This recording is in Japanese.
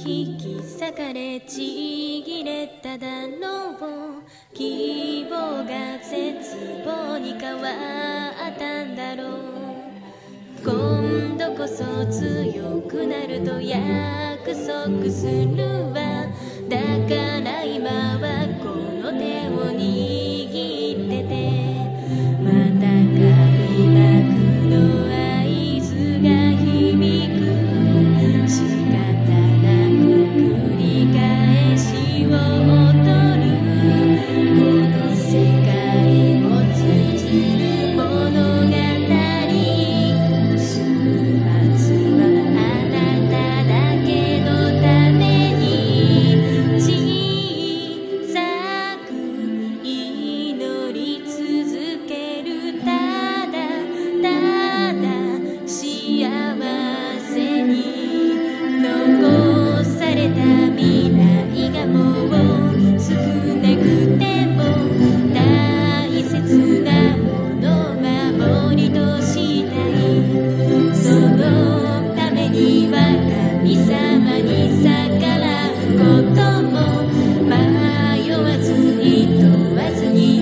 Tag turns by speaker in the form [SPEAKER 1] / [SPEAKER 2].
[SPEAKER 1] 引き裂かれちぎれただろう。希望が絶望に変わったんだろう。今度こそ強くなると約束するわ。だから今はこの手を握ってて、また開幕の合図が響く。仕方なく繰り返しを踊る。この世界を綴る物語。週末はあなただけのために小さく祈り続ける。ただただ幸せに残された未来がもう少なくても大切なもの守りとしたい。そのためには神様に逆らうことも迷わず厭わずに